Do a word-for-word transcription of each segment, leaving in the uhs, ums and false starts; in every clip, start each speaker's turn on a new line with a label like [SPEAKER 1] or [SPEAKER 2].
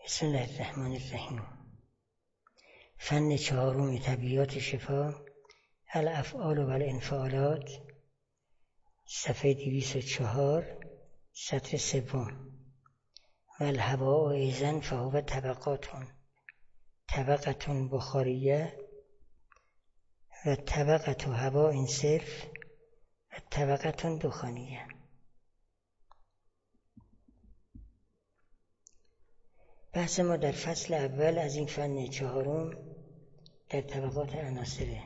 [SPEAKER 1] بسم الله الرحمن الرحیم. فن چهارم طبیعیات شفا، الافعال و الانفعالات، صفحه دویست و چهار، سطر سوم. و الهواء ایضا فهو طبقات، طبقة بخاریه و طبقة هواء صرف و طبقة دخانیه. بحث ما در فصل اول از این فن چهارم در طبقات عناصره.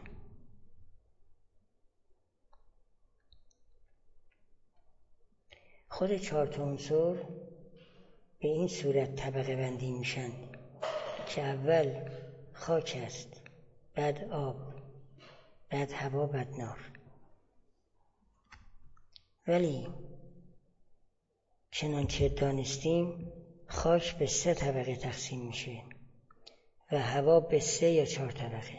[SPEAKER 1] خود چهار تا عنصر به این صورت طبقه بندی میشن که اول خاک است، بعد آب، بعد هوا، بعد نار. ولی چنانچه دانستیم خاک به سه طبقه تقسیم میشه و هوا به سه یا چهار طبقه،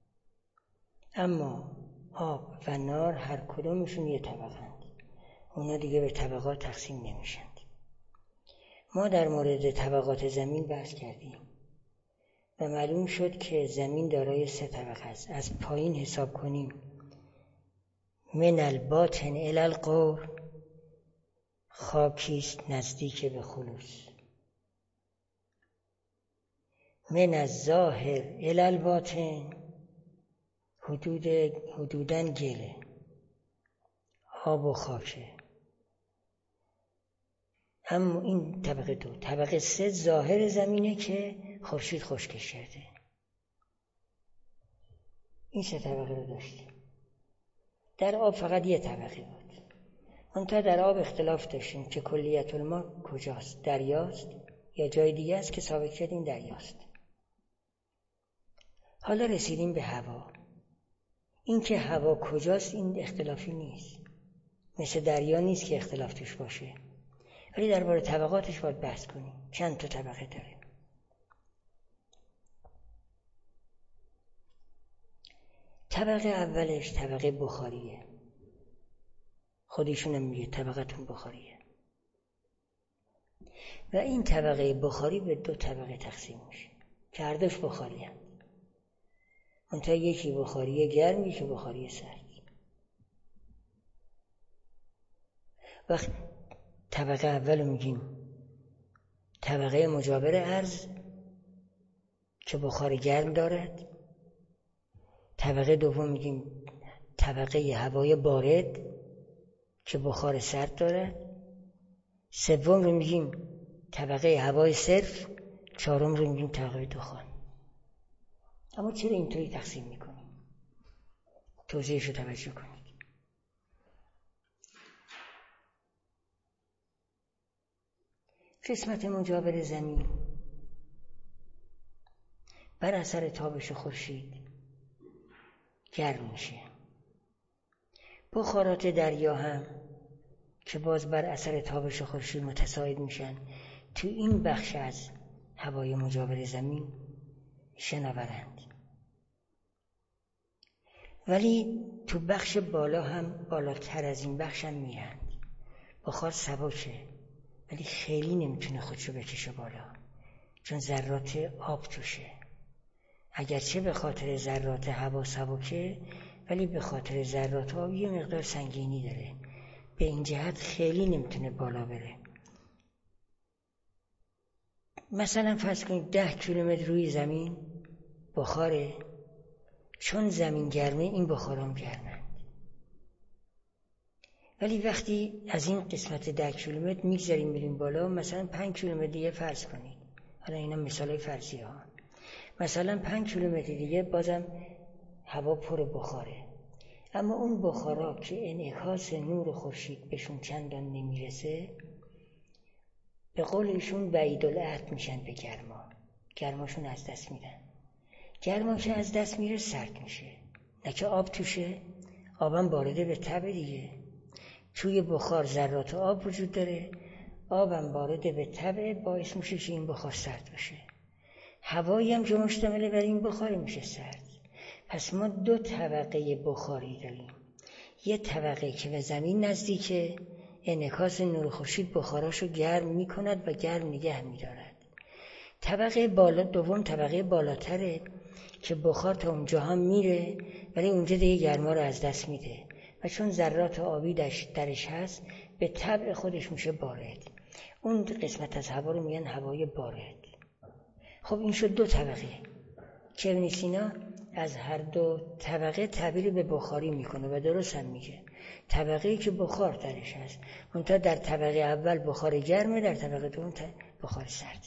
[SPEAKER 1] اما آب و نار هر کدومشون یه طبقه‌اند، اونا دیگه به طبقات تقسیم نمیشند. ما در مورد طبقات زمین بحث کردیم و معلوم شد که زمین دارای سه طبقه است. از پایین حساب کنیم، من الباطن الی القور، خاکیست نزدیک به خلوص. من الظاهر الی الباطن، حدود حدوداً گله، آب و خاکه. اما این طبقه دو. طبقه سه ظاهر زمینه که خورشید خشکش کرده. این سه طبقه رو داشتیم. در آب فقط یه طبقه بود. منتها در آب اختلاف داشتیم که کلیت الماء کجاست، دریاست یا جای دیگه است که ثابت کردیم دریاست. حالا رسیدیم به هوا. این که هوا کجاست این اختلافی نیست، مثل دریا نیست که اختلاف توش باشه، ولی درباره طبقاتش باید بحث کنیم. چند تا طبقه داره؟ طبقه اولش طبقه بخاریه، خودشون هم میگه طبقتون بخاریه. و این طبقه بخاری به دو طبقه تقسیم میشه که هر دوش بخاری هم. منتها یکی بخاری گرم، یکی بخاری سرد. وقت طبقه اول میگیم طبقه مجاور ارض که بخار گرم دارد. طبقه دوم میگیم طبقه هوای بارد که بخار سرد دارد. سوم رو میگیم طبقه هوای صرف. چهارم رو میگیم طبقه دخان. اما چرا اینطوری تقسیم میکنیم؟ توضیحش رو توجه کنید. قسمت مجاور زمین بر اثر تابش خورشید گرم میشه. بخارات دریا هم که باز بر اثر تابش خورشید متساعد میشن، تو این بخش از هوای مجاور زمین شناورند. ولی تو بخش بالا هم، بالاتر از این بخش هم میرند. بخار سبکه ولی خیلی نمیتونه خودشو بکشه بالا، چون ذرات آب توشه. اگرچه به خاطر ذرات هوا سبکه، ولی به خاطر ذرات آب یه مقدار سنگینی داره، به این جهت خیلی نمیتونه بالا بره. مثلا فرض کنید ده کیلومتر روی زمین بخاره، چون زمین گرمه این بخارام گرمند. ولی وقتی از این قسمت ده کیلومتر میگذاریم میریم بالا، مثلا پنج کیلومتر دیگه فرض کنید، حالا اینا مثالای فرضی ها، مثلا پنج کیلومتر دیگه بازم هوا پر بخاره، اما اون بخارا که انعکاس نور خورشید بهشون چندان نمیرسه، به قول ایشون بعید العهد میشن به گرما. گرماشون از دست میدن. گرما که از دست میره سرد میشه، نه که آب توشه. آبم بارده به تب دیگه. توی بخار ذرات آب وجود داره، آبم بارده به تب، باعث میشه که این بخار سرد بشه. هوایی هم که مشتمل بر این بخار میشه سرد. پس ما دو طبقه بخاری داریم. یه طبقه که به زمین نزدیکه، انعکاس نور خورشید بخاراشو گرم میکند و گرم نگه میدارد. طبقه بالا دوم طبقه بالاتره که بخار تا اونجا هم میره ولی اونجا دیگه گرما رو از دست میده و چون ذرات آبی درش هست به طبع خودش میشه بارد. اون قسمت از هوا رو میگن هوای بارد. خب این شد دو طبقه که ابن سینا از هر دو طبقه تعبیر به بخاری میکنه و درست هم میگه. طبقه‌ای که بخار درش هست، منتها در طبقه اول بخار گرمه، در طبقه دوم بخار سرده.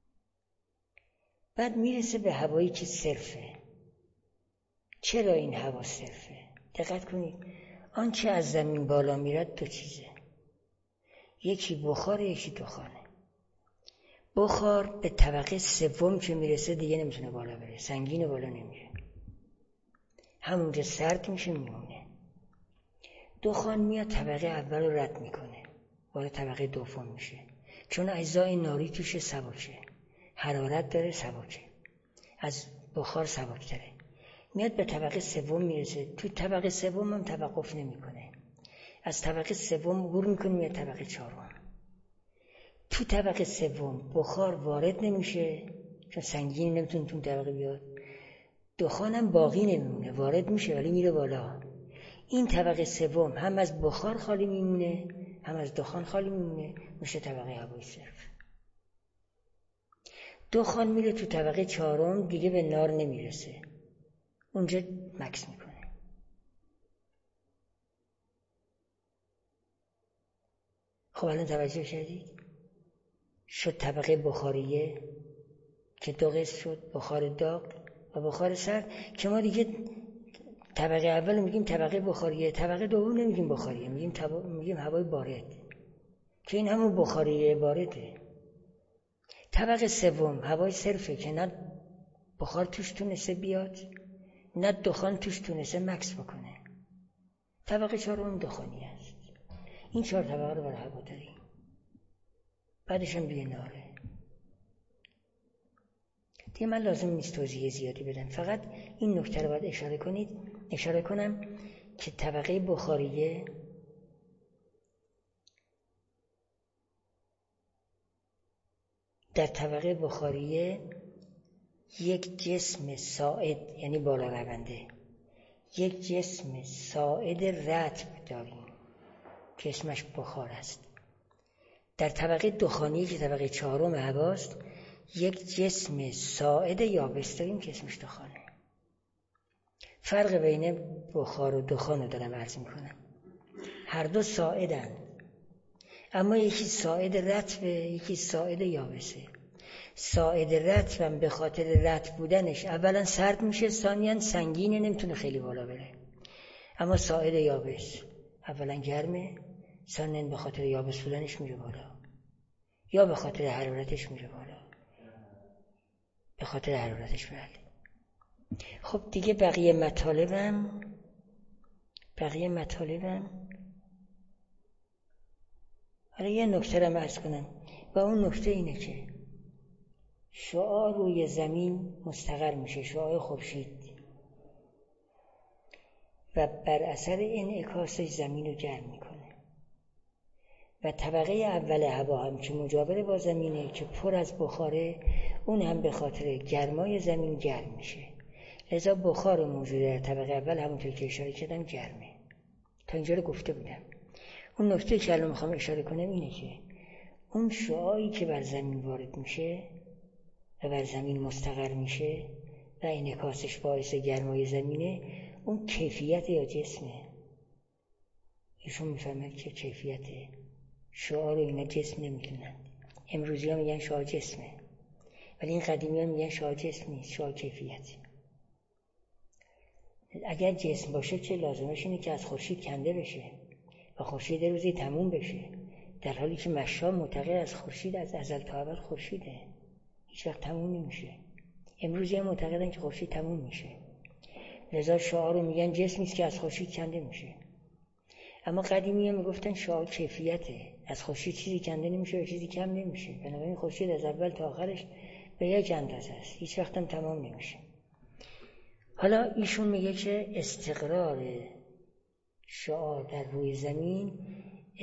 [SPEAKER 1] بعد میرسه به هوایی که صرفه. چرا این هوا صرفه؟ دقت کنید، آنچه از زمین بالا میرد دو چیزه، یکی بخار، یکی دخانه. بخار به طبقه سوم که میرسه دیگه نمیتونه بالا بره، سنگین بالا نمیره، همونجا سرد میشه میمونه. دخان میاد طبقه اول رو رد میکنه، وارد طبقه دوم میشه، چون اجزای ناری توش سبکه، حرارت داره، سبکه، از بخار سبکتره. میاد به طبقه سوم میرسه، تو طبقه سوم هم توقف نمیکنه، از طبقه سوم عبور میکنه میاد طبقه چهارم. تو طبقه سوم بخار وارد نمیشه چون سنگین نمیتونه تو طبقه بیاد، دخانم باقی نمیمونه، وارد میشه ولی میره بالا. این طبقه سوم هم از بخار خالی میمونه هم از دخان خالی میمونه، میشه طبقه هوای صرف. دخان میره تو طبقه چهارم، دیگه به نار نمیرسه، اونجا مکث میکنه. خب الان توجه کردید؟ شد طبقه بخاریه که دو قسم شد، بخار داغ و بخار سرد، که ما دیگه طبقه اول میگیم طبقه بخاریه، طبقه دوم نمیگیم بخاریه، میگیم تب... میگیم هوای بارد، که این همون بخاریه بارده. طبقه سوم هوای صرفه که نه بخار توش تونسته بیاد نه دخان توش تونسته مکث بکنه. طبقه چهارم دخانی است. این چهار طبقه رو برای هوا داریم، بعدش هم دیگه ناره. دیگه من لازم نیست توضیح زیادی بدم، فقط این نکته رو باید اشاره کنید اشاره کنم که طبقه بخاریه در طبقه بخاریه یک جسم ساعد، یعنی بالا رونده، یک جسم ساعد رطب داریم که اسمش بخار است. در طبقه دخانی که طبقه چهارم هواست، یک جسم ساعد یابس داریم که اسمش دخانه. فرق بین بخار و دخان رو دارم عرض میکنم. هر دو ساعدن، اما یکی ساعد رطبه، یکی ساعد یابسه. ساعد رطبم به خاطر رطب بودنش اولا سرد میشه، ثانیاً سنگینه، نمیتونه خیلی بالا بره. اما ساعد یابس اولا گرمه، ثانیاً به خاطر یابس بودنش میره بالا، یا به خاطر حرارتش میره بالا. به خاطر حرارتش بله. خب دیگه بقیه مطالبم بقیه مطالبم حالا یه نکته رو عرض کنم و اون نکته اینه که شعاع روی زمین مستقر میشه، شعاع خورشید، و بر اثر انعکاسش زمین رو گرم میکنه و طبقه اول هوا هم که مجاور با زمینه که پر از بخاره، اون هم به خاطر گرمای زمین گرم میشه. لذا بخار موجود در طبقه اول همونطور که اشاره کردم گرمه. تا اینجا رو گفته بودم. اون نکته که الان میخوام اشاره کنم اینه که اون شعاعی که بر زمین وارد میشه و بر زمین مستقر میشه و انعکاسش باعث گرمای زمینه، اون کیفیت یا جسمه. ایشون میفهمد که کیفیته. شعاع رو اینا جسم نمیدونن. امروزی ها میگن شعاع جسمه، ولی این قدیمی ها میگن شعاع جسم نیست، شعاع کیفیته. اگر جسم باشه چه لازمش اینه که از خورشید کنده بشه و خورشید روزی تموم بشه، در حالی که مشام معتقد از خورشید از ازل تا ابد خورشیده، هیچ وقت تموم نمیشه. امروزی هم معتقدن که خورشید تموم میشه، لذا شعاع رو میگن جسمی است که از خورشید کنده میشه. اما قدیمی ها میگفتن شعاع کیفیته، از خورشید چیزی کنده نمیشه و چیزی کم نمیشه، بنابراین خورشید از اول تا آخرش به یک اندازه است، هیچ وقت هم تمام نمیشه. حالا ایشون میگه که استقرار شعاع در روی زمین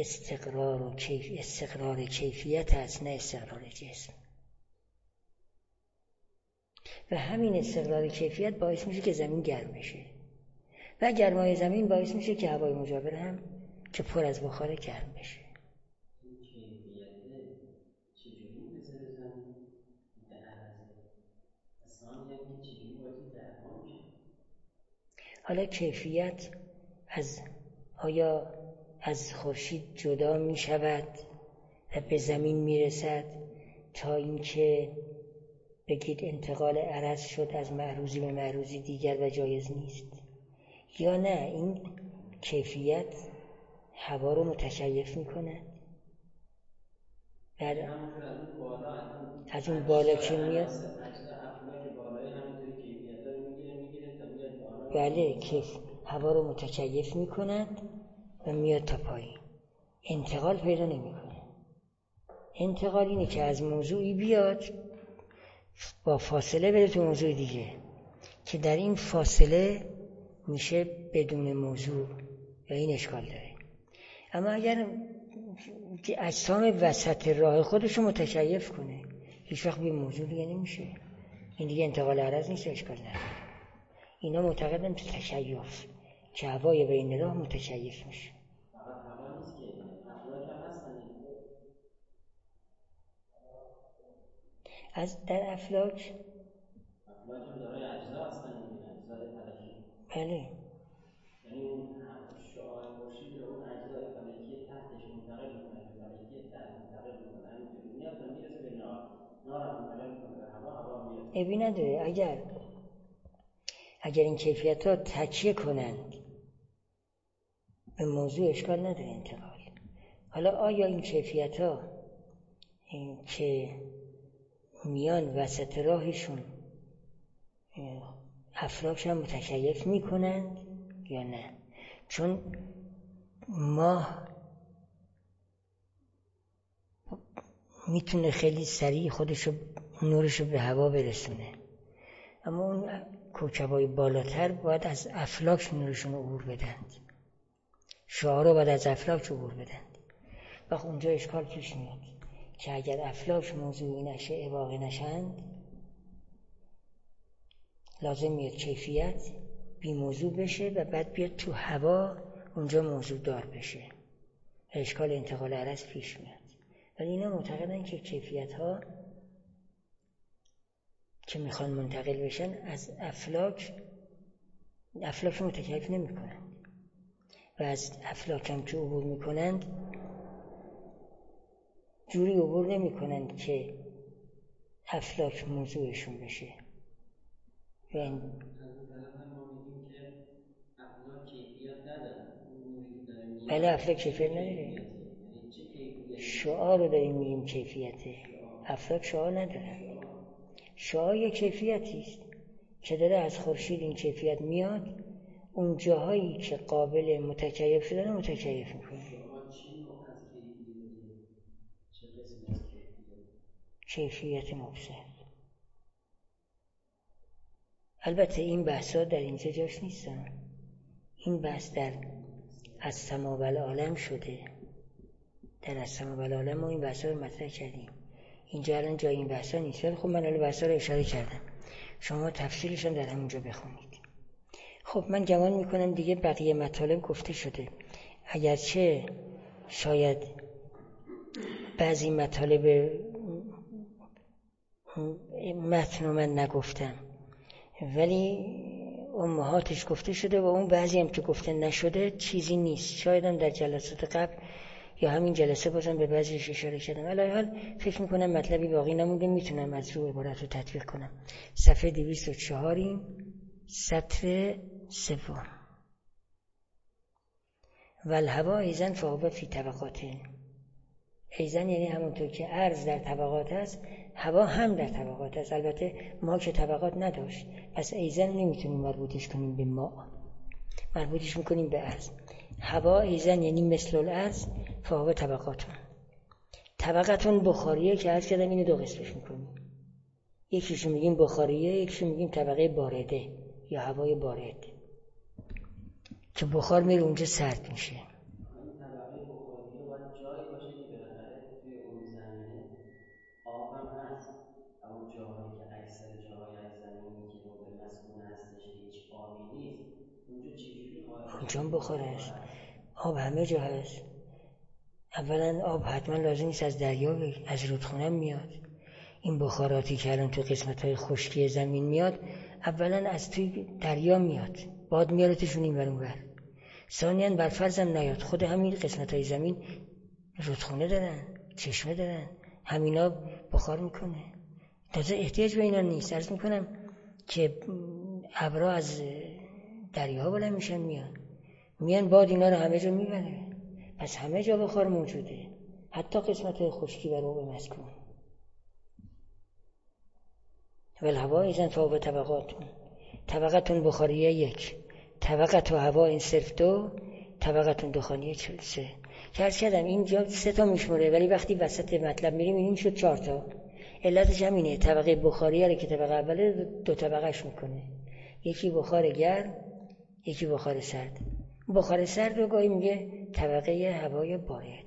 [SPEAKER 1] استقرار و کیف استقرار کیفیت است، نه استقرار جسم. و همین استقلال کیفیت باعث میشه که زمین گرم بشه و گرمای زمین باعث میشه که هوای مجاور هم که پر از بخاره گرم بشه.
[SPEAKER 2] این کیفیت چجوری میرسه به زمین؟ به عرضه ثانیاً که چجوری باید درمان میشه؟
[SPEAKER 1] حالا کیفیت از آیا از خورشید جدا می شود و به زمین می رسد تا اینکه بگید انتقال عرض شد از معروضی به معروضی دیگر و جایز نیست، یا نه این کیفیت هوا رو متکیف می کند
[SPEAKER 2] در همونجور از اون بالا
[SPEAKER 1] از اون بالا که میاد
[SPEAKER 2] اجزا افلاک بالایی همینطوری کیفیت ها رو میگیره میگیره تا میاد بالا.
[SPEAKER 1] بله، کیف هوا رو متکیف می کند و میاد تا پایین، انتقال پیدا نمی کنه. انتقال اینه که از موضوعی بیاد با فاصله بره تو موضوع دیگه که در این فاصله میشه بدون موضوع و این اشکال داره. اما اگر اجسام وسط راه خودشو متکیف کنه هیچ وقت به موضوع دیگه نمیشه، این دیگه انتقال عرض نیست، اشکال نداره. اینا معتقدن تو تکیف که هوای بین راه متکیف میشه.
[SPEAKER 2] فقط هوا نیست که افلاک هم هستن.
[SPEAKER 1] از در افلاک
[SPEAKER 2] افلاک هم دارای اجزا هستن دیگه، اجزای فلکی.
[SPEAKER 1] بله،
[SPEAKER 2] یعنی اون شعاع خورشید رو اون اجزای فلکی تحتش منتقل میکنه به فلکی تحت منتقل میکنه، همینطوری میاد تا میرسه به نار، نار هم منتقل میکنه به هوا، هوا میاد.
[SPEAKER 1] ابی نداره اگر اگر این کیفیت ها تکیه کنند به موضوع اشکال نداره انتقال. حالا آیا این کیفیت ها این که میان وسط راهشون افلاک هم متکیف میکنند یا نه؟ چون ماه میتونه خیلی سریع خودشو نورشو به هوا برسونه، اما اون کوکبای بالاتر باید از افلاک نورشون عبور بدند، شعاع رو باید از افلاک عبور بدند. وقت اونجا اشکال پیش میاد که اگر افلاک موضوعی نشه، واقع نشند، لازم میاد کیفیت بی موضوع بشه و بعد بیاد تو هوا اونجا موضوع دار بشه، اشکال انتقال عرض پیش میاد. ولی اینا معتقدن که کیفیت ها که میخوان منتقل بشن از افلاک افلاک متکیف نمی کنند و از افلاک هم که عبور میکنند جوری عبور نمی کنند که افلاک موضوعشون بشه. و این
[SPEAKER 2] از این طرف هم ما میگیم که افلاک کیفیت ندارن، اون نوری که داره میاد
[SPEAKER 1] بله افلاک کیفیت نداره،
[SPEAKER 2] یعنی چه کیفیتی؟
[SPEAKER 1] شعاع رو داریم میگیم کیفیته، افلاک شعاع ندارن. شعاع یک کیفیتی است که داره از خورشید این کیفیت میاد، اون جاهایی که قابل متکیف شدن متکیف میکنه.
[SPEAKER 2] شعاع چه نوع از کیفیته؟ چه قسمی از کیفیته؟
[SPEAKER 1] کیفیت مبصر. البته این بحثا در اینجا جاش نیستن، این بحث در از سما و العالم شده، در از سما و العالم ما این بحثا رو مطرح کردیم، اینجا الان جای این بحثا نیست. ولی خب من الان بحثا رو اشاره کردم، شما تفصیلش هم در همونجا بخونید. خب من گمان میکنم دیگه بقیه مطالب گفته شده، اگرچه شاید بعضی مطالب متن رو من نگفتم ولی امهاتش گفته شده و اون بعضی هم که گفته نشده چیزی نیست، شاید هم در جلسات قبل یا همین جلسه بازم به بعضیش اشاره کردم. علی حال فکر میکنم مطلبی باقی نمونده، میتونم از رو عبارت رو تطبیق کنم. صفحه دویست و چهار سطر سوم. والهوا ایزن فهو فی طبقاته، ایزن یعنی همونطور که عرض در طبقات است هوا هم در طبقات است. البته ما که طبقات نداشت پس ایزن نمیتونیم مربوطش کنیم به ما، مربوطش میکنیم به عرض. هوا ایزن یعنی مثل الارض فهو طبقاتون. طبقاتون بخاریه که عرض کردم اینو دو قسمش میکنیم، یکیشو میگیم بخاریه، یکیشو میگیم طبقه بارده یا هوای بارد که بخار میره اونجا سرد میشه.
[SPEAKER 2] این طبقه بخاریه باید جایی باشه که بالاخره توی اون زمینه آب هم هست، اما جاهایی که اکثر جاهای از زمین
[SPEAKER 1] اونجا بخار است. آب همه جا هست. اولا آب حتما لازم نیست از دریا بگیر، از رودخونه میاد. این بخاراتی که الان تو قسمت‌های خشکی زمین میاد اولا از توی دریا میاد، باد میارتشون این ور اون ور. ثانیاً بر فرضم نیاد، خود همین قسمت‌های زمین رودخونه دارن، چشمه دارن، همینا بخار میکنه. تازه احتیاج به اینا نیست. عرض میکنم که ابرها از دریاها بلند میشن میان میان باد اینا رو همه جا میبره. پس همه جا بخار موجوده، حتی قسمت‌های خشکی و ربع مسکون. والهوا اذن فوق طبقاتون، طبقتون بخاریه یک، طبقت و هوا این صرف دو، طبقتون دخانیه سه. که کردم اینجا سه تا میشموره، ولی وقتی وسط مطلب میریم این شد چهار تا. علتش همینه، طبقه بخاریه رو که طبقه اوله دو طبقهش میکنه، یکی بخار گرم یکی بخار سرد. بخار سرد رو گاهی میگه طبقه هوای بارد.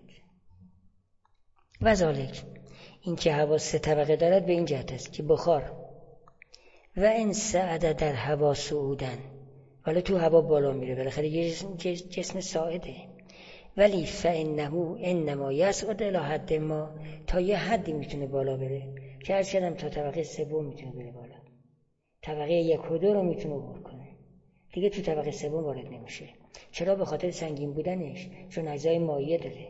[SPEAKER 1] وذالک، این که هوا سه طبقه دارد به این جهت است که بخار و این سعد در هوا صعودن، ولی تو هوا بالا میره، بالاخره یه جسم, جسم ساعده، ولی فانه انما یصعد الی حد ما، تا یه حدی میتونه بالا بره، که هر چقدر تا طبقه سوم میتونه بره بالا، طبقه یک و دو رو میتونه عبور کنه، دیگه تو طبقه سوم وارد نمیشه. چرا؟ به خاطر سنگین بودنش، چون اجزای مایع داره.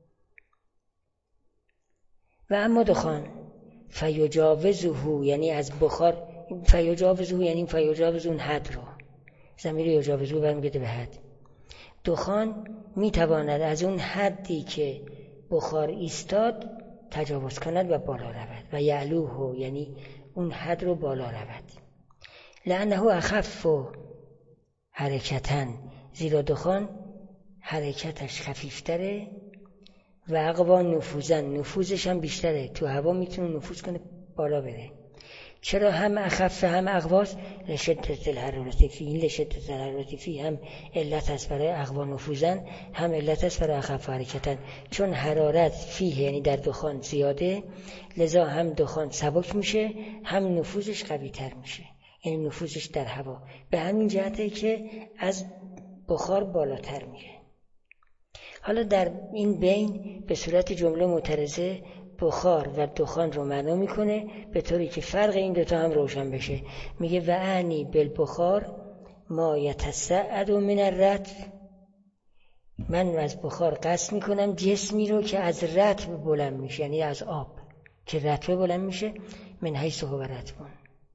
[SPEAKER 1] و اما دخان فیجاوزه، یعنی از بخار، فیجاوزه یعنی فیجاوز اون حد رو، ضمیر یجاوزه برمیگرده به حد. دخان میتواند از اون حدی که بخار ایستاد تجاوز کند و بالا رود، و یعلوه یعنی اون حد رو بالا رود. لانه اخف حرکتاً، زیرا دخان حرکتش خفیفتره، و اقوا نفوذاً، نفوذش هم بیشتره، تو هوا میتونه نفوذ کنه بالا بره. چرا هم اخف هم اقواست؟ لشدت الحرارت فی، این لشدت الحرارت فی هم علت است برای اقوا نفوذاً، هم علت است برای اخف حرکتاً، چون حرارت فیه یعنی در دخان زیاده، لذا هم دخان سبک میشه هم نفوذش قوی تر میشه، یعنی نفوذش در هوا به همین جهته که از بخار بالاتر میره. حالا در این بین به صورت جمله معترضه بخار و دخان رو معنا میکنه، به طوری که فرق این دوتا هم روشن بشه. میگه و انی بالبخار ما یتصعد من الرطب، من از بخار قصد میکنم جسمی رو که از رطب بلند میشه، یعنی از آب که رطب بلند میشه، من حیث هو رطبون،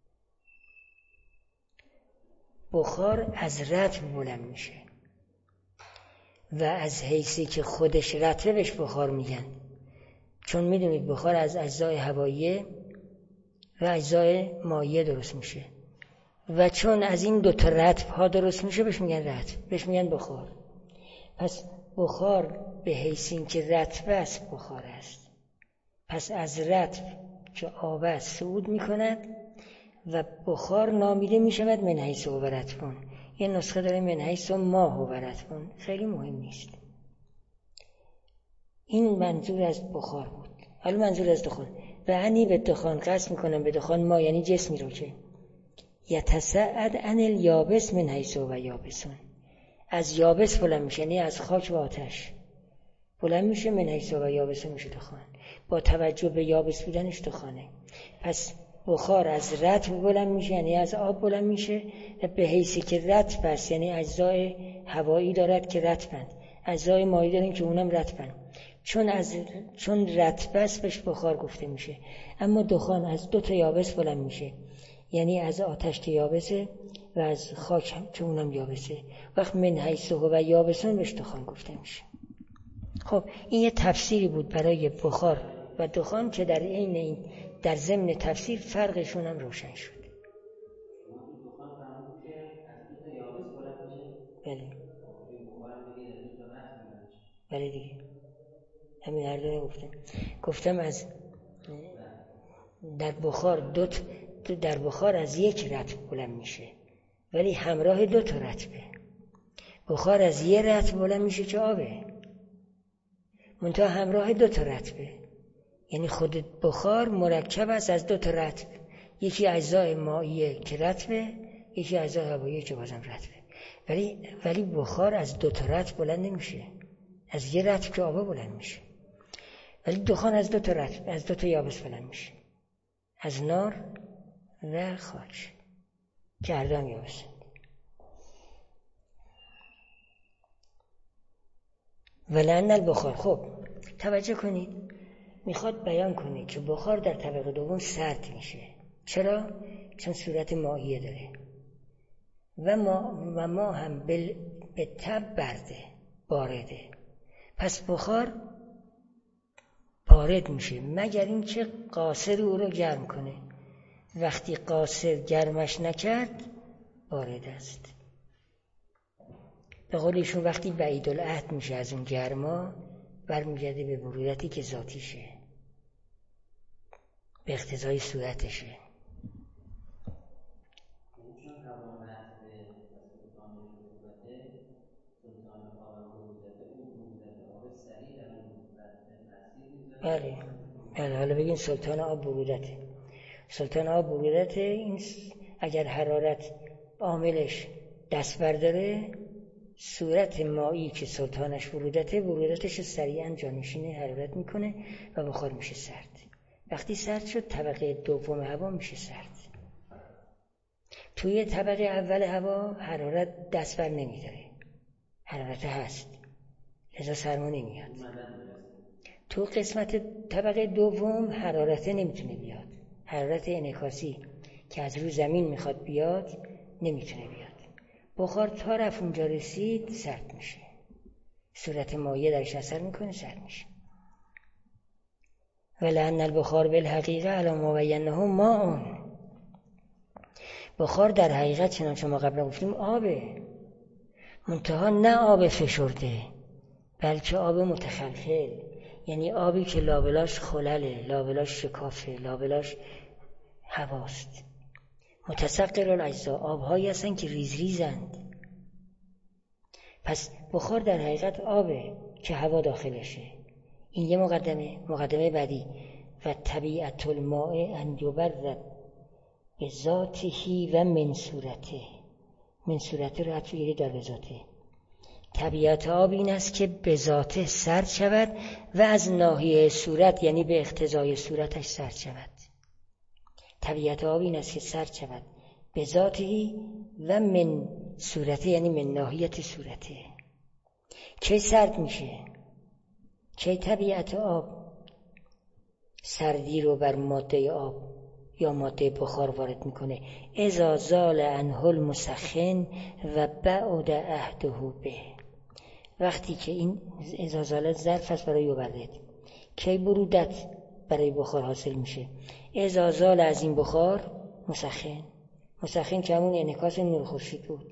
[SPEAKER 1] بخار از رطب بلند میشه و از حیثی که خودش رطبه بهش بخار میگن، چون میدونید بخار از اجزای هوایی و اجزای مایع درست میشه، و چون از این دو تا رطب ها درست میشه بهش میگن رطب، بهش میگن بخار. پس بخار به حیث این که رطب است بخار است، پس از رطب که آب است صعود میکند و بخار نامیده میشود من حیث هو رطبون. یه نسخه داره من حیث ما هو رطبون، خیلی مهم نیست. این منظور از بخار بود. حالا منظور از دخان، و انی به دخان قصد میکنم، به دخان ما یعنی جسمی رو که یتصعد عن الیابس من حیث هو یابسون، از یابس بلند میشه، یعنی از خاک و آتش بلند میشه، من حیث هو یابسون میشه دخان، با توجه به یابس بودنش دخانه. پس بخار از رطب بلند میشه، یعنی از آب بلند میشه، و به حیثی که رطب است، یعنی اجزای هوایی دارد که رطبند، اجزای مایع دارن که اونم رطبند، چون از چون رطب است بهش بخار گفته میشه. اما دخان از دو تا یابس بلند میشه، یعنی از آتش که یابسه و از خاک هم که اونم یابسه، وقت من حیث هو یابسون بهش دخان گفته میشه. خب این یه تفسیری بود برای بخار و دخان که در عین این در ضمن تفسیر فرقشون هم روشن شد.
[SPEAKER 2] دخان فرمودید که از دو تا یابس بلند میشه.
[SPEAKER 1] بله.
[SPEAKER 2] بخار هم دیگه از دو تا رطب بلند میشه.
[SPEAKER 1] بله دیگه. همین هر دو گفتم. گفتم از در بخار دو در بخار از یک رطب بلند میشه، ولی همراه دو تا رطبه. بخار از یک رطب بلند میشه که آبه، منتها همراه دو تا رطبه، یعنی خود بخار مرکب است از دو تا رطب، یکی اجزای مائیه که رطبه، یکی اجزای هوایی که بازم رطبه. ولی ولی بخار از دو تا رطب بلند نمیشه، از یه رطب که آب بلند میشه. ولی دخان از دو تا رطب، از دو تا یابس بلند میشه، از نار و خاک که هر دو هم یابسند. ولعن البخار. خب توجه کنید، میخواد بیان کنه که بخار در طبقه دوم سرد میشه. چرا؟ چون صورت مائیه داره و ما و ما هم به تب برده، بارده. پس بخار بارد میشه مگر اینکه قاصر او رو گرم کنه. وقتی قاصر گرمش نکرد بارد است. به قول ایشون وقتی بعید العهد میشه از اون گرما، برمیگرده به برودتی که ذاتیشه، به اقتضای صورتشه. بله بله. حالا بگین سلطان آب برودته. سلطان آب برودته، این اگر حرارت عاملش دست برداره، صورت مایی که سلطانش برودته، برودتش سریعا جانشین حرارت میکنه و بخار میشه سرد. وقتی سرد شد طبقه دوم هوا میشه سرد. توی طبقه اول هوا حرارت دست بر نمیداره، حرارت هست، لذا سرما نمیاد. تو قسمت طبقه دوم حرارت نمیتونه بیاد، حرارت انعکاسی که از رو زمین میخواد بیاد نمیتونه بیاد. بخار تا رفت اونجا رسید سرد میشه، صورت مایع درش اثر میکنه، سرد میشه. ولعن البخار بالحقیقه علی ما بینه ماء. بخار در حقیقت چنانچه ما قبلا گفتیم آبه، منتها نه آب فشرده بلکه آب متخلخل، یعنی آبی که لابلاش خلله، لابلاش شکافه، لابلاش هواست. متسقر الاجزا، آبهایی هستن که ریز ریزند. پس بخار در حقیقت آبه که هوا داخلشه. این یه مقدمه. مقدمه بعدی و طبیعت الماء ان یبرد به ذاته و من صورته. من صورته رو حتی یه در به ذاته. طبیعت آب این است که به ذاته سرد شود و از ناحیه صورت، یعنی به اقتضای صورتش سرد شود. طبیعت آب این است که سرد شود به ذاته و من صورته، یعنی من ناحیت صورته. کی سرد میشه؟ کی طبیعت آب سردی رو بر ماده آب یا ماده بخار وارد میکنه؟ اذا زال عنه المسخن و بعد عهده به. وقتی که این اذا زال ظرف است برای یبرد. کی برودت برای بخار حاصل میشه؟ اذا زال از این بخار مسخن. مسخن که همون انعکاس نور خورشید بود،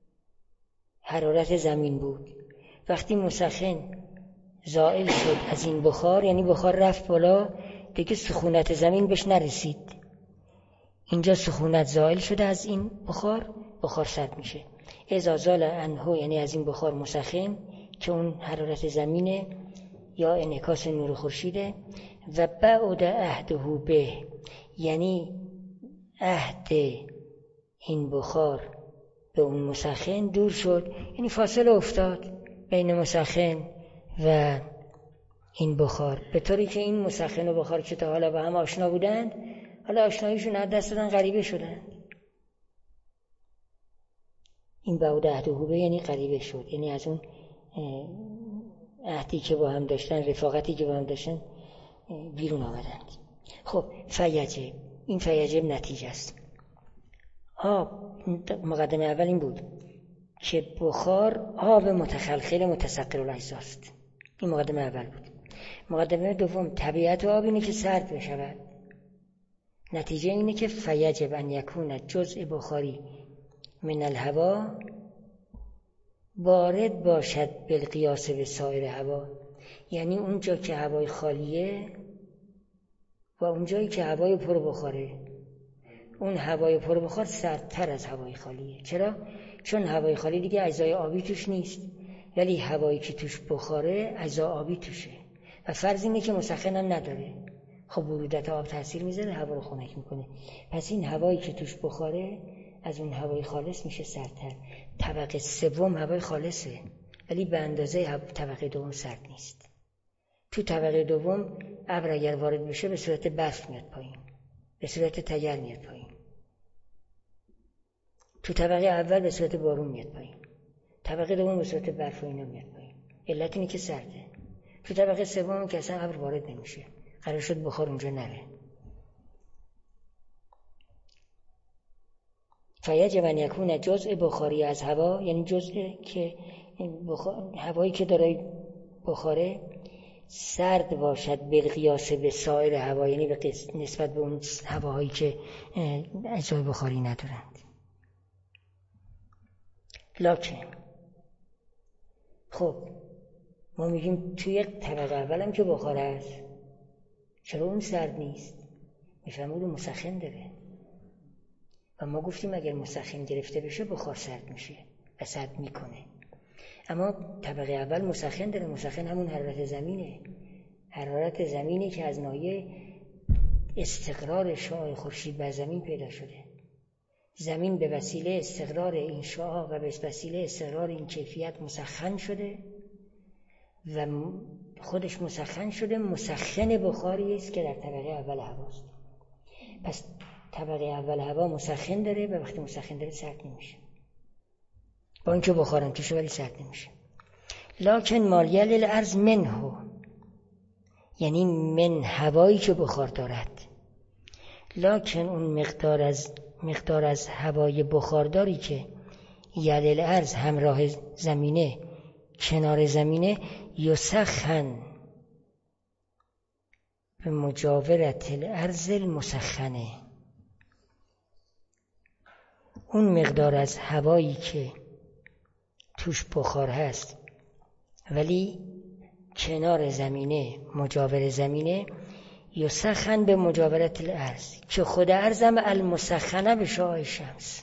[SPEAKER 1] حرارت زمین بود. وقتی مسخن زائل شد از این بخار، یعنی بخار رفت بالا، دیگه سخونت زمین بهش نرسید. اینجا سخونت زائل شده از این بخار، بخار سرد میشه. اذا زال عنه، یعنی از این بخار مسخن که اون حرارت زمینه یا انعکاس نور خورشیده. و بعد عهده به، یعنی عهد این بخار به اون مسخن دور شد، یعنی فاصله افتاد بین مسخن و این بخار، به طوری که این مسخن و بخار که تا حالا با هم آشنا بودند، حالا آشناییشون از دست دادن، غریبه شدند. این بعد عهده به یعنی غریبه شد، یعنی از اون عهدی که با هم داشتن، رفاقتی که با هم داشتن بیرون آمدند. خب فیجب، این فیجب نتیجه است. آب، مقدمه اول این بود که بخار آب متخلخل متسقر الاجزاست. این مقدمه اول بود. مقدمه دوم طبیعت آب اینه که سرد بشود. نتیجه اینه که فیجب ان یکون جزء بخاری من الهوا بارد باشد بالقیاس به سایر هوا. یعنی اونجا که هوای خالیه و اونجایی که هوای پر بخاره، اون هوای پر بخار سردتر از هوای خالیه. چرا؟ چون هوای خالی دیگه اجزای آبی توش نیست، ولی هوایی که توش بخاره اجزا آبی توشه و فرض اینه که مسخن هم نداره. خب برودت آب تاثیر میذاره، هوا رو خنک میکنه. پس این هوایی که توش بخاره از اون هوای خالص میشه سردتر. طبقه سوم هوای خالصه ولی به اندازه طبقه دوم سرد نیست. تو طبقه دوم ابر اگر وارد بشه به صورت برف میاد پایین، به صورت تگر میاد پایین. تو طبقه اول به صورت بارون میاد پایین، طبقه دوم به صورت برف و اینا میاد پایین. علت اینه که سرده. تو طبقه سوم که اصلا ابر وارد نمیشه، قرار شد بخار اونجا نره. فیجب ان یکون جزء بخاری از هوا، یعنی جزء که بخار... هوایی که داره بخاره سرد باشد بالقیاس به سایر هوا، یعنی به قس... نسبت به اون هواهایی که اجزای بخاری ندارند. لکن خب ما میگیم توی طبقه اول هم که بخار هست، چرا اون سرد نیست؟ میفهمون اون مسخن داره و ما گفتیم اگر مسخن گرفته بشه بخار سرد میشه و سرد میکنه. اما طبقه اول مسخن داره. مسخن همون حرارت زمینه. حرارت زمینه که از ناحیه استقرار شعاع خورشید بر زمین پیدا شده. زمین به وسیله استقرار این شعاع و به وسیله استقرار این کیفیت مسخن شده و خودش مسخن شده. مسخن بخاری است که در طبقه اول هواست. پس طبقه اول هوا مسخن داره و وقتی مسخن داره سرد نمیشه، با اینکه بخارم توشه ولی سرد نمیشه. لکن مالیل الارض منه، یعنی من هوایی که بخار دارد. لکن اون مقدار از مقدار از هوای بخارداری که یل الارض همراه زمینه کنار زمینه یسخن به مجاورت الارض المسخنه، اون مقدار از هوایی که توش بخار هست ولی کنار زمینه مجاور زمینه یسخن به مجاورت الارض، که خود ارضم المسخنه به شعاع شمس،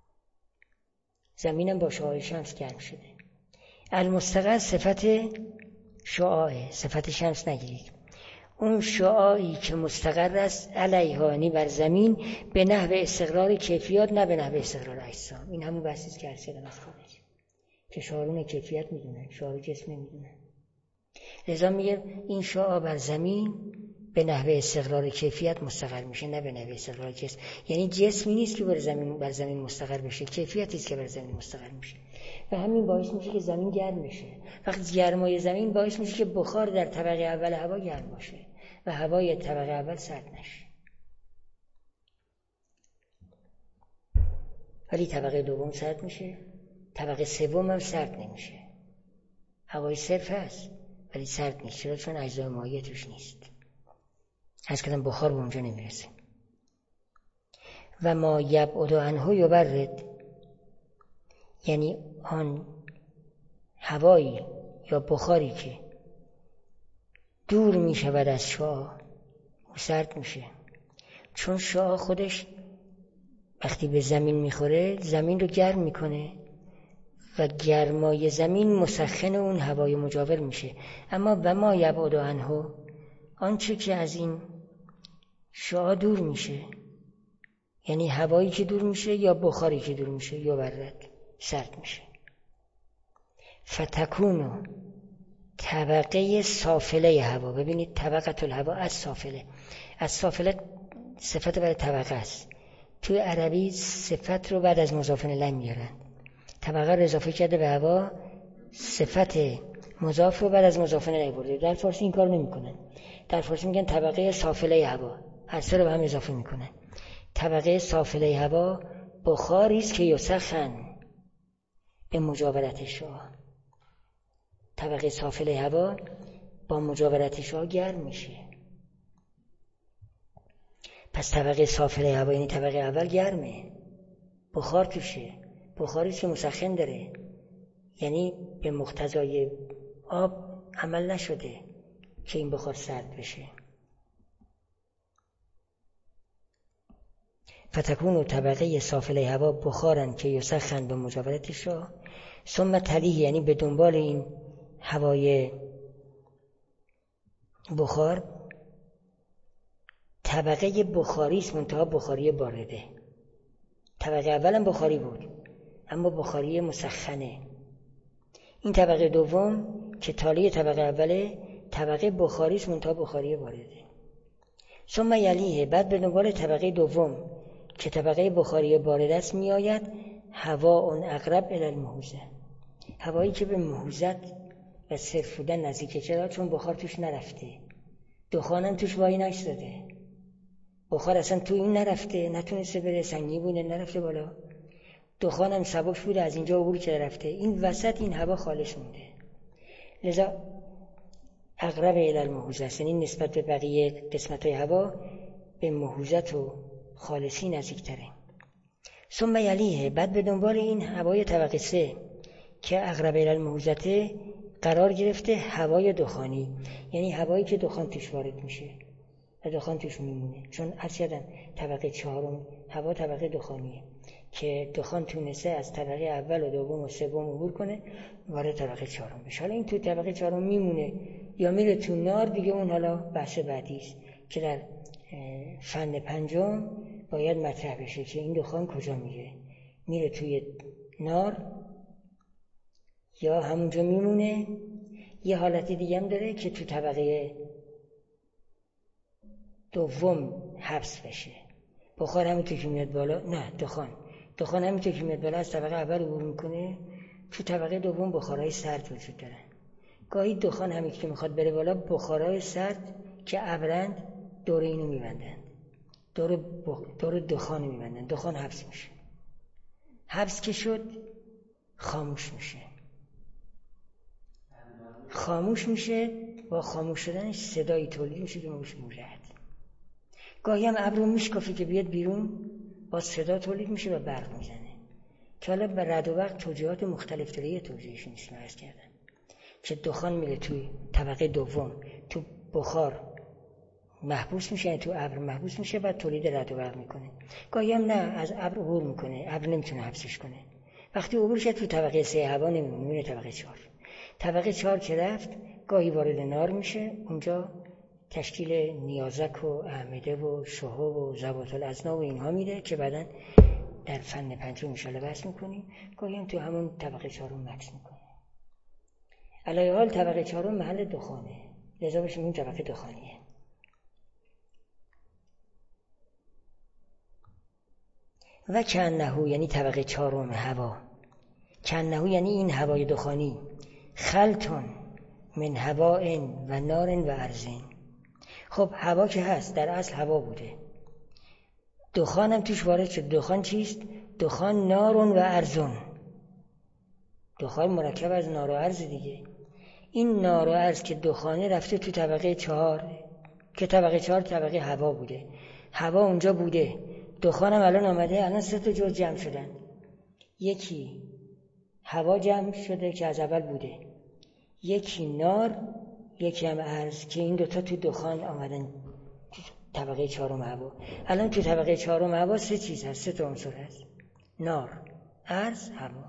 [SPEAKER 1] زمینم با شعاع شمس گرم شده. المستقر صفت شعاع، صفت شمس نگیرید. اون شعاعی که مستقر است علیها، یعنی بر زمین، به نحو استقرار کیفیات نه به نحو استقرار اجسام. این همون بحثی است که عرض کردم از خارج که شعارون کیفیت میدونن، شعار جسم نمیدونن. لذا میگه این شعاع بر زمین به نحو استقرار کیفیت مستقر میشه نه به نحو استقرار جسم. یعنی جسمی نیست که بر زمین بر زمین مستقر بشه، کیفیتی است که بر زمین مستقر میشه و همین باعث میشه که زمین گرم بشه. وقتی گرمای زمین باعث میشه که بخار در طبقه اول هوا گرم باشه و هوای طبقه اول سرد نشه. ولی طبقه دوم سرد میشه، طبقه سوم هم سرد نمیشه. هوای صرف هست ولی سرد نیست. چرا؟ چون اجزای مایع توش نیست. از کدام بخار به اونجا نمیرسه. و ما یبعد عنه یبرد، یعنی آن هوایی یا بخاری که دور می شود از شعاع و سرد میشه، چون شعاع خودش وقتی به زمین میخوره زمین رو گرم میکنه و گرمای زمین مسخن اون هوای مجاور میشه. اما و ما یبعد عنه، آنچه که از این شعاع دور میشه، یعنی هوایی که دور میشه یا بخاری که دور میشه، یا برد سرد میشه. فتکونو طبقه سافله هوا. ببینید طبقه الهوا از سافله، از سافله صفت برای طبقه است. توی عربی صفت رو بعد از مضاف الیه میارن. طبقه رو اضافه کرده به هوا، صفت مضاف رو بعد از مضاف الیه برده. در فارسی این کار نمیکنن. در فارسی میگن طبقه سافله هوا، هر سه رو به هم اضافه میکنن. طبقه سافله هوا بخاری است که یسخن به مجاورت شعاع. طبقه سافله هوا با مجاورت شعاع گرم میشه. پس طبقه سافله هوا یعنی طبقه اول گرمه، بخار توشه، بخاری است که مسخن داره، یعنی به مقتضای آب عمل نشده که این بخار سرد بشه. فتکون طبقه سافله هوا بخارن که یسخن به مجاورت شعاع، ثم تلیه، یعنی به دنبال این هوای بخار طبقه بخاری است، منتها بخاری بارده. طبقه اولم بخاری بود، اما بخاری مسخنه. این طبقه دوم که تالی طبقه اوله، طبقه بخاریش منتها بخاری وارده. ثم یلیه، بعد به دنبال طبقه دوم که طبقه بخاری بارد است می آید هوا اون اقرب الی المحوزه، هوایی که به محوزت و صرف بودن نزدیکه. چرا؟ چون بخار توش نرفته، دخانم توش وای نشده، بخار اصلا تو این نرفته، نتونسته بره، سنگی بوده نرفته بالا، دخانم سبک بوده از اینجا عبور کرده رفته، این وسط این هوا خالص مونده. لذا اقرب الی المحوزه است، یعنی نسبت به بقیه قسمت‌های هوا به محوزت و خالصی نزدیک‌تره. ثم یلیه، بعد به دنبال این هوای طبقه سه که اقرب الی المحوزه قرار گرفته هوای دخانی، یعنی هوایی که دخان توش وارد میشه و دخان توش میمونه. چون عرض کردم طبقه چهارم هوا طبقه دخانیه که دخان تونسته از طبقه اول و دوم و سوم عبور کنه وارد طبقه چهارم بشه. حالا این تو طبقه چهارم میمونه یا میره تو نار، دیگه اون حالا بحث بعدی است که در فن پنجم باید مطرح بشه که این دخان کجا میره، میره توی نار یا همونجا میمونه. یه حالتی دیگه هم داره که تو طبقه دوم حبس بشه، بخار همینطور که میاد بالا، نه دخان دخان همینطور که میاد بالا از طبقه اول عبور میکنه، تو طبقه دوم بخارهای سرد وجود دارن. گاهی دخان همینطور که میخواد بره بالا، بخارهای سرد که ابرند دور اینو میبندن، دور, بخ... دور دخان میبندن، دخان حبس میشه. حبس که شد خاموش میشه، خاموش میشه با خاموش شدنش صدایی تولید میشه که موش مولد. گاهی هم ابرو میشکافه که بیاد بیرون، با صدا تولید میشه و برق میزنه که حالا به رد و برق توجیهات مختلف داره. یه توجیهش نیست عرض کردم که دخان میره توی طبقه دوم، تو بخار محبوس میشه، تو ابر محبوس میشه، بعد تولید رد و برق میکنه. گاهی هم نه، از ابر عبور میکنه، ابر نمیتونه حبسش کنه، وقتی عبور شد تو طبقه سه هوا نمیمونه، میره طبقه چهار. طبقه چهار که رفت گاهی وارد نار میشه، اونجا تشکیل نیازک و احمده و شهو و ضباط الازنا و اینها میده که بعدن در فن پنجم انشاءالله بحث میکنیم. گاهی هم تو همون طبقه چهارم مکس میکنه. علی حال طبقه چهارم محل دخانه، لذا بهش میگیم طبقه دخانیه. و کنهو یعنی طبقه چهارم هوا، کنهو یعنی این هوای دخانی، خلطون من هواء و نار و ارضین. خب هوا که هست، در اصل هوا بوده، دخان هم توش وارد شد. دخان چیست؟ دخان نارون و ارزون، دخان مرکب از نار و ارز دیگه. این نار و ارز که دخانه رفته تو طبقه چهار که طبقه چهار طبقه هوا بوده، هوا اونجا بوده، دخان هم الان آمده، الان سه تا جز جمع شدن. یکی هوا جمع شده که از اول بوده، یکی نار، یکی هم ارز که این دوتا تو دخان آمدن طبقه چهارم هوا. الان تو طبقه چهارم هوا سه چیز هست، سه تا عنصر هست، نار، ارز، هوا.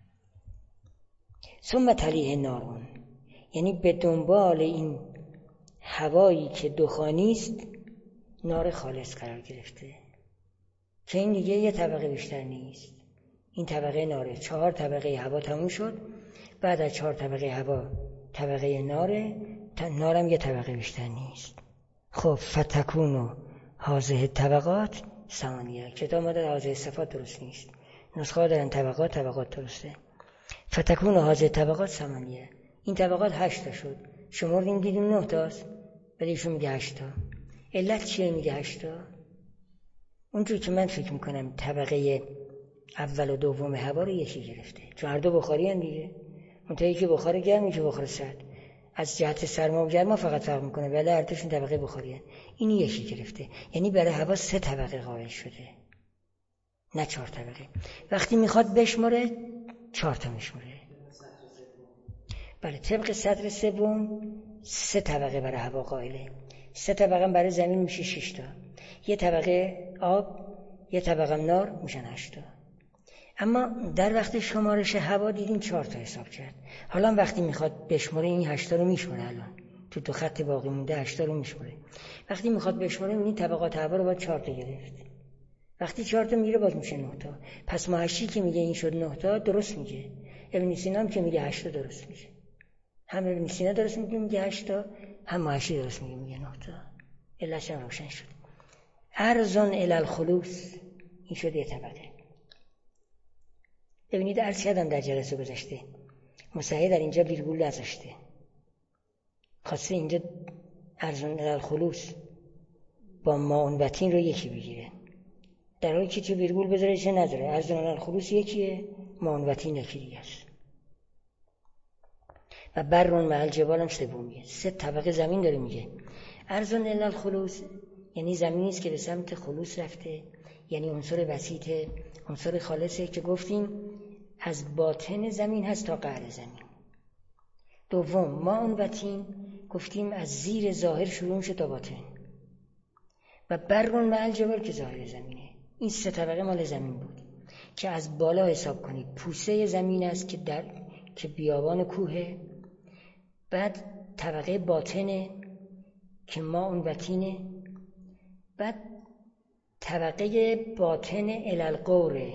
[SPEAKER 1] ثم تلیه نارون، یعنی به دنبال این هوایی که دخانی است نار خالص قرار گرفته که این دیگه یه طبقه بیشتر نیست، این طبقه ناره. چهار طبقه هوا تموم شد، بعد از چهار طبقه هوا طبقه ناره، نارم یه طبقه بیشتر نیست. خب فتکونو هازه طبقات ثمانیه، کتاب ما در هازه صفات درست نیست، نسخه ها دارن طبقات، طبقات درسته. فتکونو هازه طبقات ثمانیه، این طبقات هشت تا شد، شمردیم دیدیم نه تاست، ولی ایشون میگه هشت تا. علت چیه میگه هشت تا؟ اونجور که من فکر میکنم طبقه اول و دوم هوا رو یکی گرفته، چون هر دو بخاری هن دیگه، منتهی که بخار گرمی که بخار سرد، از جهت سرما و گرما فقط فرق میکنه، ولی هر دوشون طبقه بخاری هن. این یکی گرفته، یعنی برای هوا سه طبقه قائل شده، نه چهار طبقه. وقتی میخواد بشماره چهار تا میشماره. بله، طبق سطر سوم سه طبقه برای هوا قائله، سه طبقه برای زمین میشه شش تا، یه طبقه آب، یه طبقه نار، میشن هشت تا. اما در وقت شمارش هوا دیدیم چهار تا حساب کرد. حالا وقتی میخواد بشماره این هشت تا رو میشماره، الان تو دو خط باقی مونده هشت تا رو میشماره. وقتی میخواد بشماره این طبقات هوا رو باید چهار تا گرفت. وقتی چهار تا میگیره باز میشه نه تا. پس محشی که میگه این شد نه تا درست میگه. ابن سینا هم که میگه هشت تا درست میگه. هم ابن سینا درست میگه میگه هشت تا، هم محشی درست میگه میگه نه تا. علتش هم روشن شد. ارزون الی الخلوص، این شد یه طبقه. ببینید عرض کردم در جلسه گذشته مصحح در اینجا ویرگول نذاشته، خواسته اینجا ارزون الی الخلوص با معونبتین رو یکی بگیره، در حالی که چه ویرگول بذاره چه نذاره. ارزون الی الخلوص یکیه، معونبتین یکی دیگه است. و برون مع الجبال هم سومیه. سه طبقه زمین داره میگه. ارزون الی الخلوص یعنی زمینی است که به سمت خلوص رفته، یعنی عنصر بسیطه، عنصر خالصه که گفتیم از باطن زمین هست تا قعر زمین. دوم معونبتین گفتیم از زیر ظاهر شروع میشه تا باطن. و برون مع الجبال که ظاهر زمینه. این سه طبقه مال زمین بود که از بالا حساب کنید پوسه زمین است که در که بیابان کوهه، بعد طبقه باطنه که معونبتینه، بعد طبقه باطن الی القوره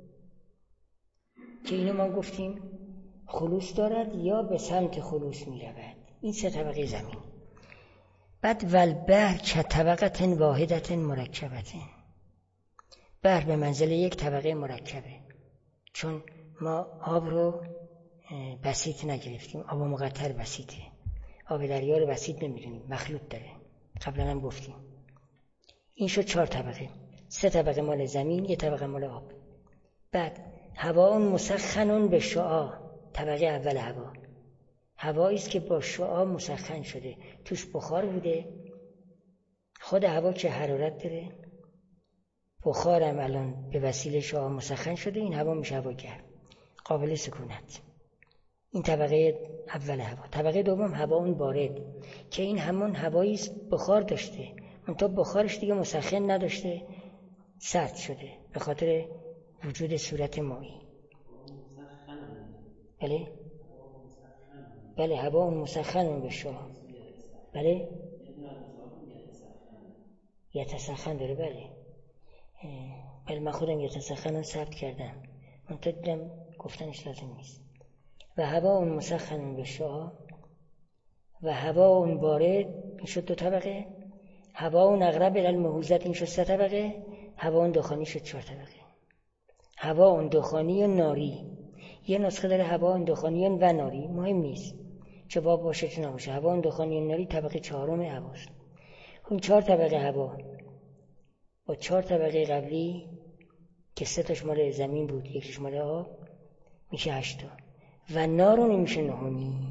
[SPEAKER 1] که اینو ما گفتیم خلوص دارد یا به سمت خلوص می رود. این سه طبقه زمین. بعد والبحر که طبقه واحدت مرکبت، بحر به منزله یک طبقه مرکبه، چون ما آب رو بسیط نگرفتیم، آب مقطر بسیطه، آب دریا رو بسیط نمیدونیم، مخلوط داره، قبلا هم گفتیم. این شد چهار طبقه، سه طبقه مال زمین، یه طبقه مال آب. بعد هوا مسخن به شعاع، طبقه اول هوا، هوایی است که با شعاع مسخن شده، توش بخار بوده. خود هوا که حرارت داره، بخارم الان به وسیله شعاع مسخن شده، این هوا میشه هوا گرم، قابل سکونت. این طبقه اول هوا. طبقه دوم هوا اون بارد که این همون هوایی است بخار داشته، منتها بخارش دیگه مسخن نداشته، سرد شده به خاطر وجود صورت مایی. بله بله هوا اون مسخن به شعاع. بله یتسخن داره. بله بله من خودم یتسخن رو ثبت کردم، منتها دیدم گفتنش لازم نیست. و هوا اون مسخن به شعاع و هوا اون بارد، این شد دو طبقه. هوا اون اقرب الی المحوزت، این شد سه طبقه. هوا اون دخانی شد چهار طبقه. هوا اون دخانی و ناری، یه نسخه داره هوا اون دخانی و ناری، مهم نیست چه باب باشه چه نباشه، هوا اون دخانی و ناری طبقه چهارم هواست. اون چهار طبقه هوا با چهار طبقه قبلی که سه تاش مال زمین بود یکیش مال آب میشه هشت تا. و نارون میشه نهمی.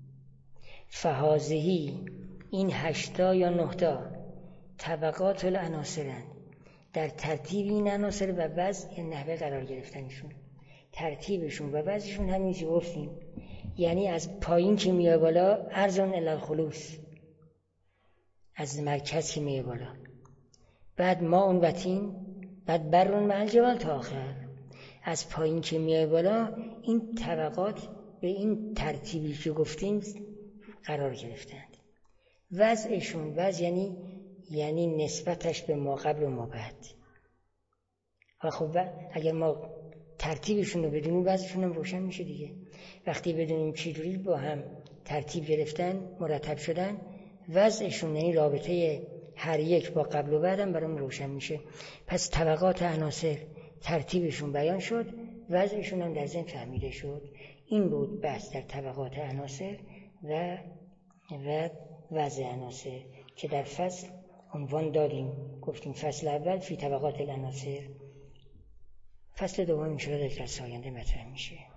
[SPEAKER 1] فهازهی، این هشتا یا نهتا طبقات العناصرن، در ترتیب این عناصر و وضع نحوه قرار گرفتنشون، ترتیبشون و وضعشون همین چی گفتیم، یعنی از پایین که میاد بالا ارزون الی الخلوص، از مرکز که میاد بالا، بعد معونبتین، بعد برون مع الجبال تا آخر. از پایین که میاد بالا این طبقات به این ترتیبی که گفتیم قرار گرفتند. وضعشون، وضع یعنی یعنی نسبتش به ما قبل و ما بعد. و خب اگر ما ترتیبشون رو بدونیم وضعشون هم روشن میشه دیگه. وقتی بدونیم چجوری با هم ترتیب گرفتن، مرتب شدن، وضعشون یعنی رابطه هر یک با قبل و بعد هم برام روشن میشه. پس طبقات عناصر ترتیبشون بیان شد، وضعشون هم در ذهن فهمیده شد. این بود بحث در طبقات عناصر و و وضع عناصر که در فصل عنوان دادیم، گفتیم فصل اول فی طبقات العناصر، فصل دوم ان شاء الله در جلسه آینده مطرح میشه.